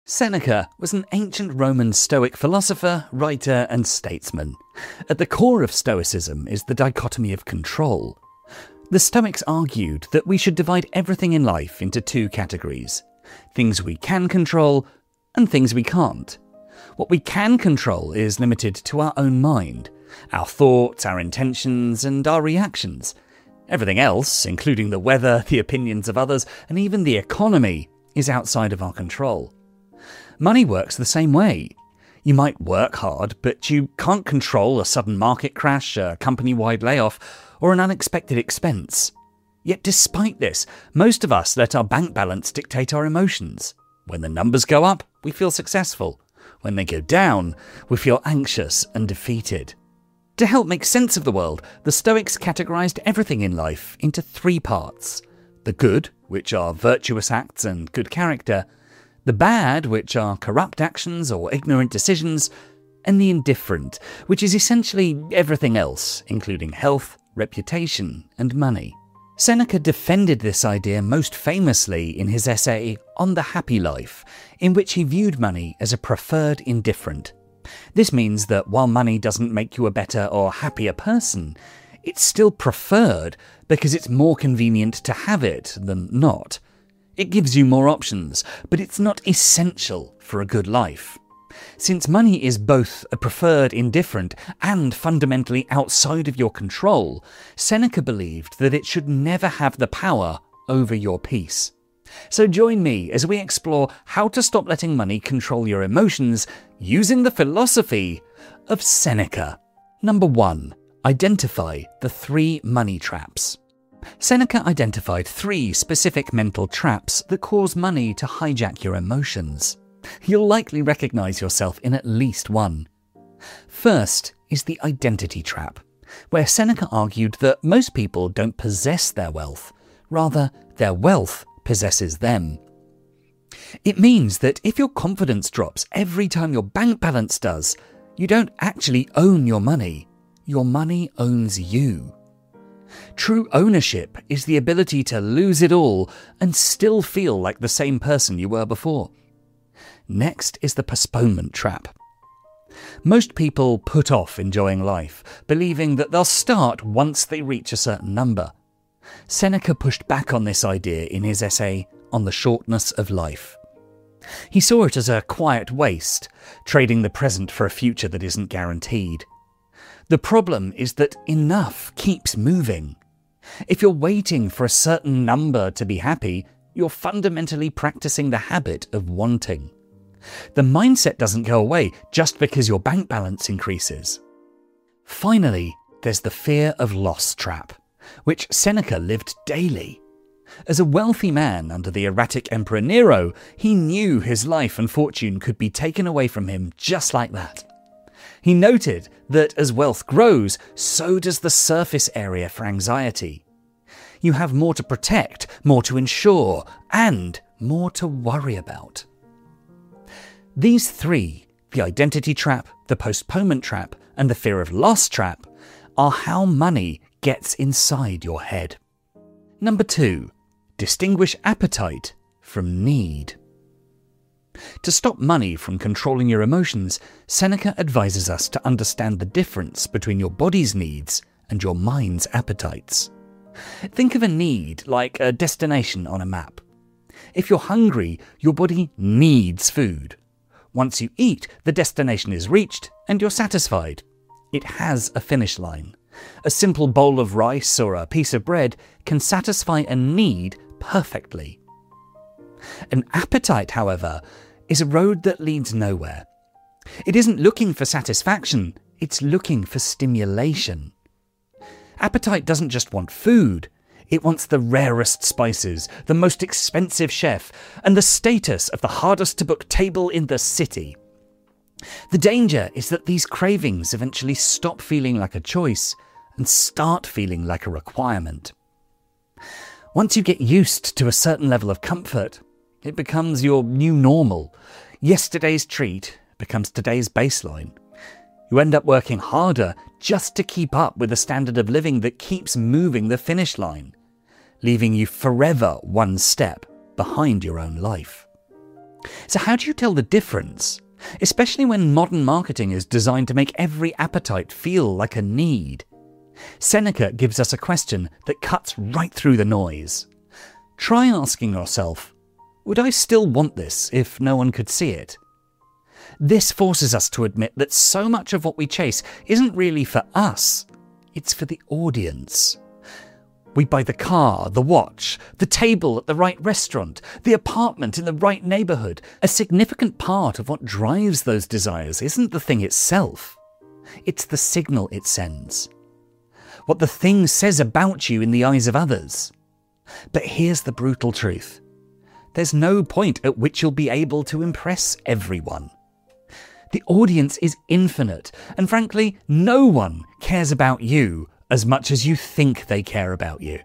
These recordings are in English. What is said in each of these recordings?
Seneca was an ancient Roman Stoic philosopher, writer, and statesman. At the core of Stoicism is the dichotomy of control. The Stoics argued that we should divide everything in life into two categories: things we can control and things we can't. What we can control is limited to our own mind, our thoughts, our intentions, and our reactions. Everything else, including the weather, the opinions of others, and even the economy, is outside of our control. Money works the same way. You might work hard, but you can't control a sudden market crash, a company-wide layoff, or an unexpected expense. Yet despite this, most of us let our bank balance dictate our emotions. When the numbers go up, we feel successful. When they go down, we feel anxious and defeated. To help make sense of the world, the Stoics categorized everything in life into three parts: the good, which are virtuous acts and good character; the bad, which are corrupt actions or ignorant decisions; and the indifferent, which is essentially everything else, including health, reputation, and money. Seneca defended this idea most famously in his essay On the Happy Life, in which he viewed money as a preferred indifferent. This means that while money doesn't make you a better or happier person, it's still preferred because it's more convenient to have it than not. It gives you more options, but it's not essential for a good life. Since money is both a preferred indifferent and fundamentally outside of your control, Seneca believed that it should never have the power over your peace. So join me as we explore how to stop letting money control your emotions using the philosophy of Seneca. Number 1. Identify the 3 money traps. Seneca identified 3 specific mental traps that cause money to hijack your emotions. You'll likely recognize yourself in at least one. First is the identity trap, where Seneca argued that most people don't possess their wealth, rather their wealth possesses them. It means that if your confidence drops every time your bank balance does, you don't actually own your money owns you. True ownership is the ability to lose it all and still feel like the same person you were before. Next is the postponement trap. Most people put off enjoying life, believing that they'll start once they reach a certain number. Seneca pushed back on this idea in his essay On the Shortness of Life. He saw it as a quiet waste, trading the present for a future that isn't guaranteed. The problem is that enough keeps moving. If you're waiting for a certain number to be happy, you're fundamentally practicing the habit of wanting. The mindset doesn't go away just because your bank balance increases. Finally, there's the fear of loss trap, which Seneca lived daily. As a wealthy man under the erratic Emperor Nero, he knew his life and fortune could be taken away from him just like that. He noted that as wealth grows, so does the surface area for anxiety. You have more to protect, more to ensure, and more to worry about. These 3, the identity trap, the postponement trap, and the fear of loss trap, are how money gets inside your head. Number 2. Distinguish appetite from need. To stop money from controlling your emotions, Seneca advises us to understand the difference between your body's needs and your mind's appetites. Think of a need like a destination on a map. If you're hungry, your body needs food. Once you eat, the destination is reached and you're satisfied. It has a finish line. A simple bowl of rice or a piece of bread can satisfy a need perfectly. An appetite, however, is a road that leads nowhere. It isn't looking for satisfaction, it's looking for stimulation. Appetite doesn't just want food, it wants the rarest spices, the most expensive chef, and the status of the hardest to book table in the city. The danger is that these cravings eventually stop feeling like a choice and start feeling like a requirement. Once you get used to a certain level of comfort, it becomes your new normal. Yesterday's treat becomes today's baseline. You end up working harder just to keep up with a standard of living that keeps moving the finish line, leaving you forever one step behind your own life. So how do you tell the difference? Especially when modern marketing is designed to make every appetite feel like a need. Seneca gives us a question that cuts right through the noise. Try asking yourself, would I still want this if no one could see it? This forces us to admit that so much of what we chase isn't really for us, it's for the audience. We buy the car, the watch, the table at the right restaurant, the apartment in the right neighbourhood. A significant part of what drives those desires isn't the thing itself. It's the signal it sends. What the thing says about you in the eyes of others. But here's the brutal truth. There's no point at which you'll be able to impress everyone. The audience is infinite, and frankly, no one cares about you as much as you think they care about you.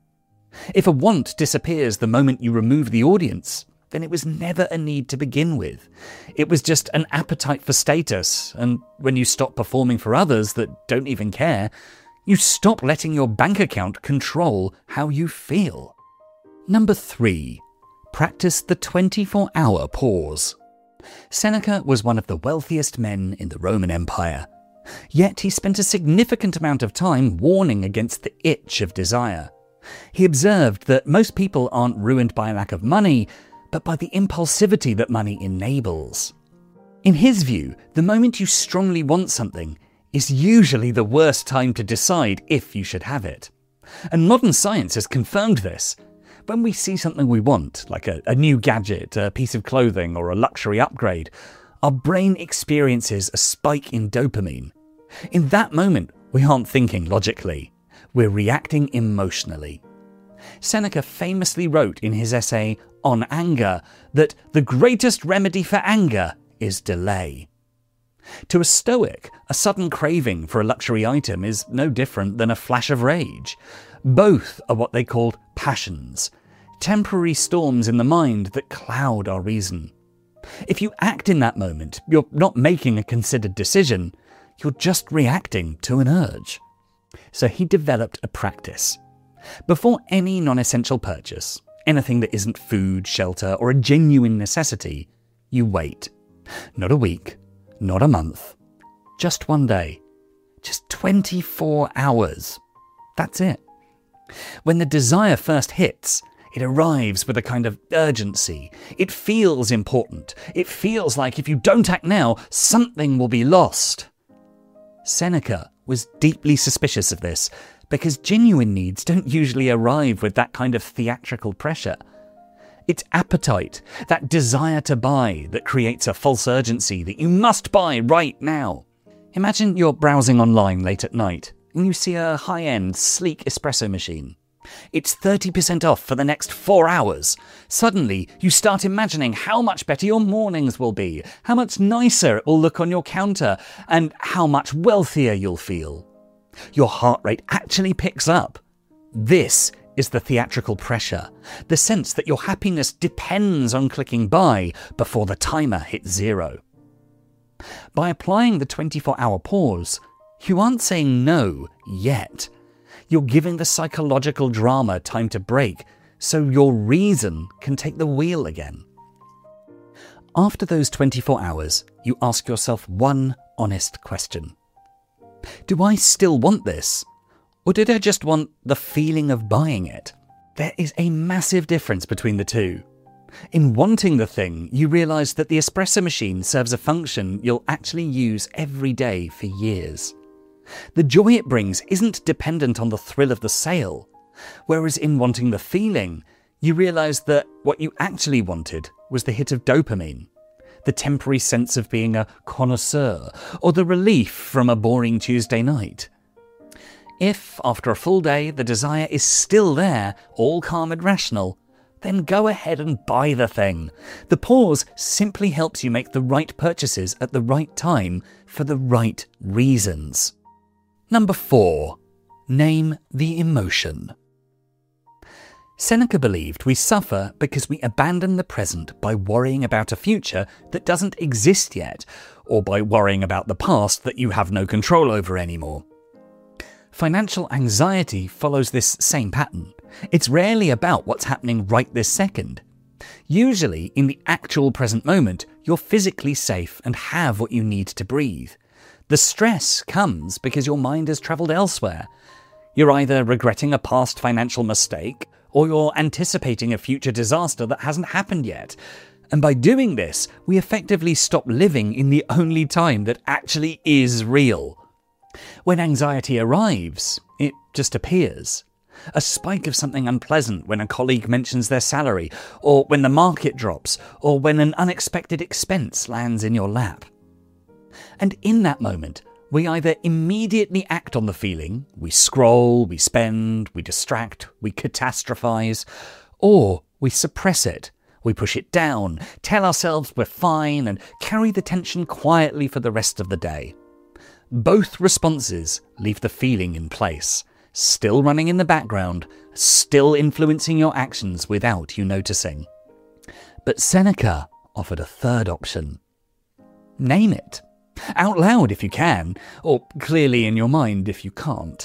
If a want disappears the moment you remove the audience, then it was never a need to begin with. It was just an appetite for status, and when you stop performing for others that don't even care, you stop letting your bank account control how you feel. Number 3. Practice the 24-hour pause. Seneca was one of the wealthiest men in the Roman Empire. Yet he spent a significant amount of time warning against the itch of desire. He observed that most people aren't ruined by a lack of money, but by the impulsivity that money enables. In his view, the moment you strongly want something is usually the worst time to decide if you should have it. And modern science has confirmed this. When we see something we want, like a new gadget, a piece of clothing, or a luxury upgrade, our brain experiences a spike in dopamine. In that moment, we aren't thinking logically. We're reacting emotionally. Seneca famously wrote in his essay On Anger that the greatest remedy for anger is delay. To a Stoic, a sudden craving for a luxury item is no different than a flash of rage. Both are what they called passions, temporary storms in the mind that cloud our reason. If you act in that moment, you're not making a considered decision, you're just reacting to an urge. So he developed a practice. Before any non-essential purchase, anything that isn't food, shelter, or a genuine necessity, you wait. Not a week, not a month, just one day, just 24 hours. That's it. When the desire first hits, it arrives with a kind of urgency. It feels important. It feels like if you don't act now, something will be lost. Seneca was deeply suspicious of this because genuine needs don't usually arrive with that kind of theatrical pressure. It's appetite, that desire to buy, that creates a false urgency that you must buy right now. Imagine you're browsing online late at night and you see a high-end, sleek espresso machine. It's 30% off for the next 4 hours. Suddenly, you start imagining how much better your mornings will be, how much nicer it will look on your counter, and how much wealthier you'll feel. Your heart rate actually picks up. This is the theatrical pressure, the sense that your happiness depends on clicking buy before the timer hits 0. By applying the 24-hour pause, you aren't saying no yet. You're giving the psychological drama time to break so your reason can take the wheel again. After those 24 hours, you ask yourself one honest question. Do I still want this? Or did I just want the feeling of buying it? There is a massive difference between the two. In wanting the thing, you realise that the espresso machine serves a function you'll actually use every day for years. The joy it brings isn't dependent on the thrill of the sale, whereas in wanting the feeling, you realise that what you actually wanted was the hit of dopamine, the temporary sense of being a connoisseur, or the relief from a boring Tuesday night. If, after a full day, the desire is still there, all calm and rational, then go ahead and buy the thing. The pause simply helps you make the right purchases at the right time for the right reasons. Number 4. Name the emotion. Seneca believed we suffer because we abandon the present by worrying about a future that doesn't exist yet, or by worrying about the past that you have no control over anymore. Financial anxiety follows this same pattern. It's rarely about what's happening right this second. Usually, in the actual present moment, you're physically safe and have what you need to breathe. The stress comes because your mind has travelled elsewhere. You're either regretting a past financial mistake, or you're anticipating a future disaster that hasn't happened yet. And by doing this, we effectively stop living in the only time that actually is real. When anxiety arrives, it just appears. A spike of something unpleasant when a colleague mentions their salary, or when the market drops, or when an unexpected expense lands in your lap. And in that moment, we either immediately act on the feeling, we scroll, we spend, we distract, we catastrophize, or we suppress it. We push it down, tell ourselves we're fine, and carry the tension quietly for the rest of the day. Both responses leave the feeling in place, still running in the background, still influencing your actions without you noticing. But Seneca offered a third option. Name it. Out loud if you can, or clearly in your mind if you can't.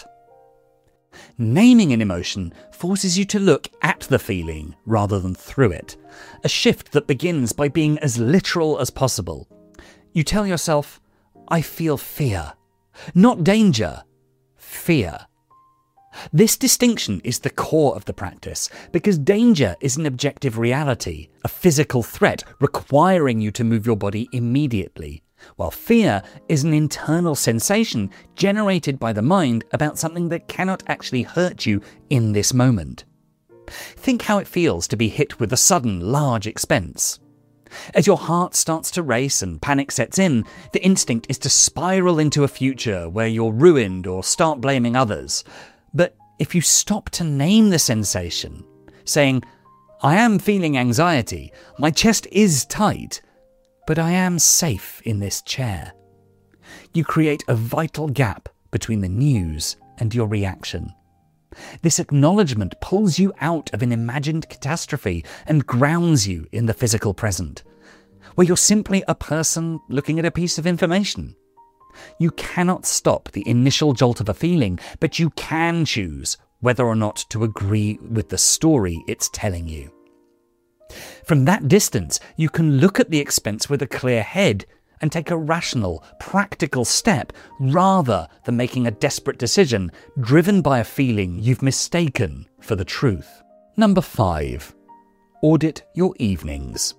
Naming an emotion forces you to look at the feeling rather than through it, a shift that begins by being as literal as possible. You tell yourself, I feel fear. Not danger, fear. This distinction is the core of the practice, because danger is an objective reality, a physical threat requiring you to move your body immediately, while fear is an internal sensation generated by the mind about something that cannot actually hurt you in this moment. Think how it feels to be hit with a sudden, large expense. As your heart starts to race and panic sets in, the instinct is to spiral into a future where you're ruined or start blaming others. But if you stop to name the sensation, saying, I am feeling anxiety, my chest is tight, but I am safe in this chair, you create a vital gap between the news and your reaction. This acknowledgement pulls you out of an imagined catastrophe and grounds you in the physical present, where you're simply a person looking at a piece of information. You cannot stop the initial jolt of a feeling, but you can choose whether or not to agree with the story it's telling you. From that distance, you can look at the expense with a clear head and take a rational, practical step rather than making a desperate decision driven by a feeling you've mistaken for the truth. Number 5. Audit your evenings.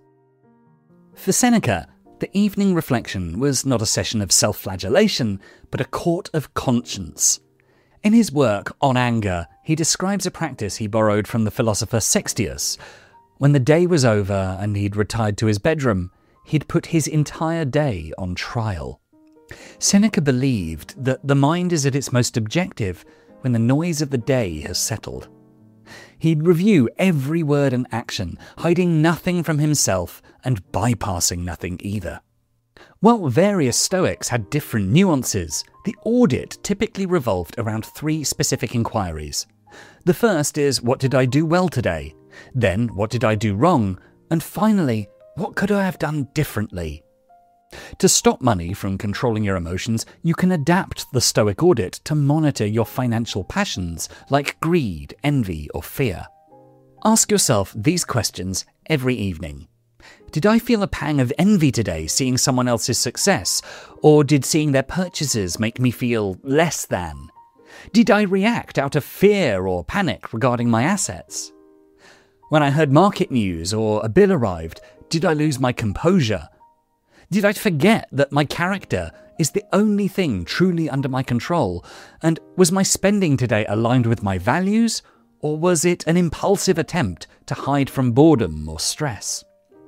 For Seneca, the evening reflection was not a session of self-flagellation, but a court of conscience. In his work On Anger, he describes a practice he borrowed from the philosopher Sextius. When the day was over and he'd retired to his bedroom, he'd put his entire day on trial. Seneca believed that the mind is at its most objective when the noise of the day has settled. He'd review every word and action, hiding nothing from himself and bypassing nothing either. While various Stoics had different nuances, the audit typically revolved around 3 specific inquiries. The first is, what did I do well today? Then, what did I do wrong? And finally, what could I have done differently? To stop money from controlling your emotions, you can adapt the Stoic audit to monitor your financial passions like greed, envy, or fear. Ask yourself these questions every evening. Did I feel a pang of envy today seeing someone else's success? Or did seeing their purchases make me feel less than? Did I react out of fear or panic regarding my assets? When I heard market news or a bill arrived, did I lose my composure? Did I forget that my character is the only thing truly under my control? And was my spending today aligned with my values? Or was it an impulsive attempt to hide from boredom or stress?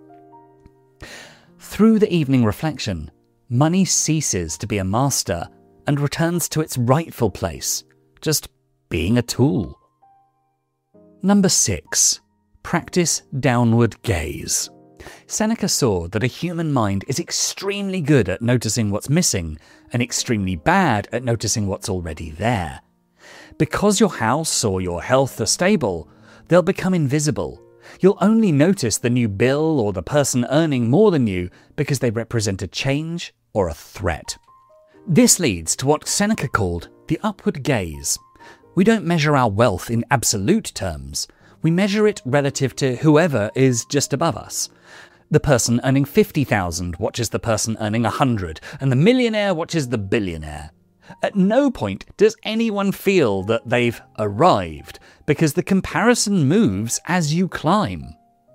Through the evening reflection, money ceases to be a master and returns to its rightful place, just being a tool. Number 6. Practice downward gaze. Seneca saw that a human mind is extremely good at noticing what's missing and extremely bad at noticing what's already there. Because your house or your health are stable, they'll become invisible. You'll only notice the new bill or the person earning more than you because they represent a change or a threat. This leads to what Seneca called the upward gaze. We don't measure our wealth in absolute terms. We measure it relative to whoever is just above us. The person earning 50,000 watches the person earning 100, and the millionaire watches the billionaire. At no point does anyone feel that they've arrived, because the comparison moves as you climb.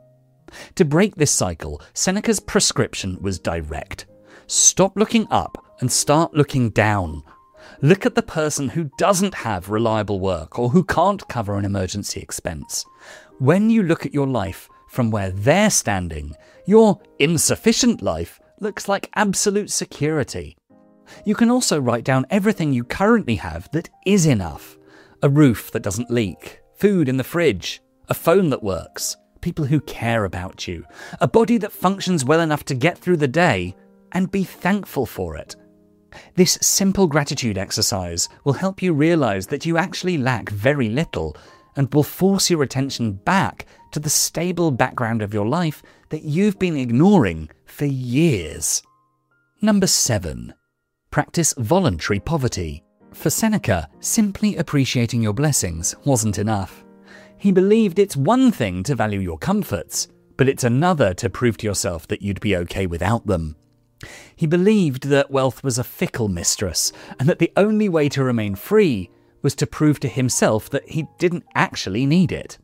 To break this cycle, Seneca's prescription was direct. Stop looking up and start looking down. Look at the person who doesn't have reliable work or who can't cover an emergency expense. When you look at your life from where they're standing, your insufficient life looks like absolute security. You can also write down everything you currently have that is enough. A roof that doesn't leak, food in the fridge, a phone that works, people who care about you, a body that functions well enough to get through the day, and be thankful for it. This simple gratitude exercise will help you realize that you actually lack very little and will force your attention back to the stable background of your life that you've been ignoring for years. Number 7. Practice voluntary poverty. For Seneca, simply appreciating your blessings wasn't enough. He believed it's one thing to value your comforts, but it's another to prove to yourself that you'd be okay without them. He believed that wealth was a fickle mistress, and that the only way to remain free was to prove to himself that he didn't actually need it.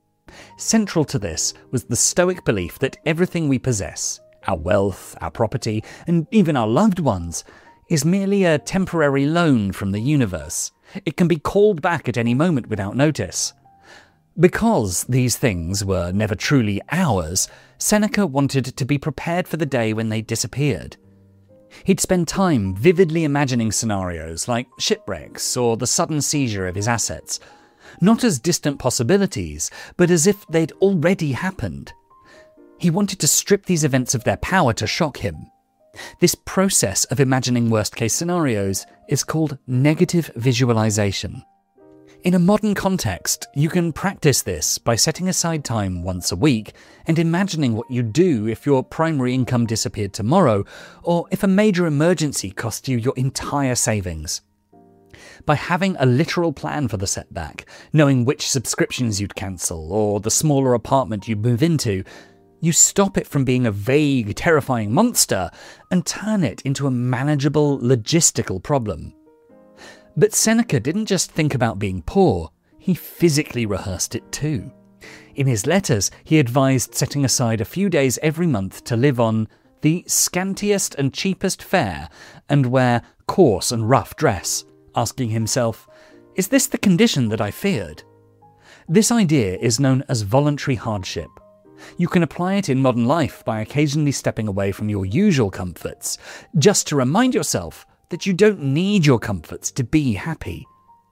Central to this was the Stoic belief that everything we possess, our wealth, our property, and even our loved ones, is merely a temporary loan from the universe. It can be called back at any moment without notice. Because these things were never truly ours, Seneca wanted to be prepared for the day when they disappeared. He'd spend time vividly imagining scenarios like shipwrecks or the sudden seizure of his assets, not as distant possibilities, but as if they'd already happened. He wanted to strip these events of their power to shock him. This process of imagining worst-case scenarios is called negative visualization. In a modern context, you can practice this by setting aside time once a week and imagining what you'd do if your primary income disappeared tomorrow, or if a major emergency cost you your entire savings. By having a literal plan for the setback, knowing which subscriptions you'd cancel or the smaller apartment you'd move into, you stop it from being a vague, terrifying monster and turn it into a manageable, logistical problem. But Seneca didn't just think about being poor, he physically rehearsed it too. In his letters, he advised setting aside a few days every month to live on the scantiest and cheapest fare and wear coarse and rough dress, asking himself, "Is this the condition that I feared?" This idea is known as voluntary hardship. You can apply it in modern life by occasionally stepping away from your usual comforts, just to remind yourself that you don't need your comforts to be happy.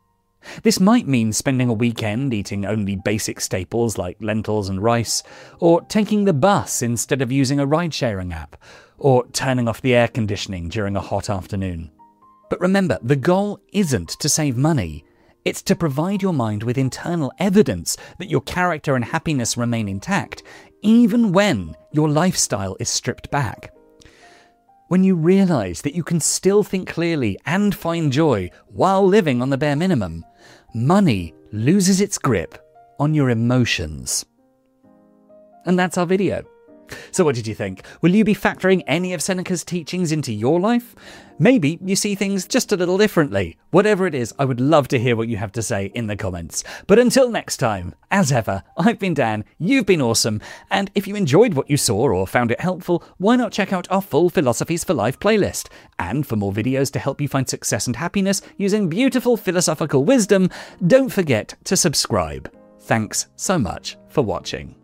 This might mean spending a weekend eating only basic staples like lentils and rice, or taking the bus instead of using a ride-sharing app, or turning off the air conditioning during a hot afternoon. But remember, the goal isn't to save money. It's to provide your mind with internal evidence that your character and happiness remain intact, even when your lifestyle is stripped back. When you realize that you can still think clearly and find joy while living on the bare minimum, money loses its grip on your emotions. And that's our video. So what did you think? Will you be factoring any of Seneca's teachings into your life? Maybe you see things just a little differently. Whatever it is, I would love to hear what you have to say in the comments. But until next time, as ever, I've been Dan, you've been awesome, and if you enjoyed what you saw or found it helpful, why not check out our full Philosophies for Life playlist? And for more videos to help you find success and happiness using beautiful philosophical wisdom, don't forget to subscribe. Thanks so much for watching.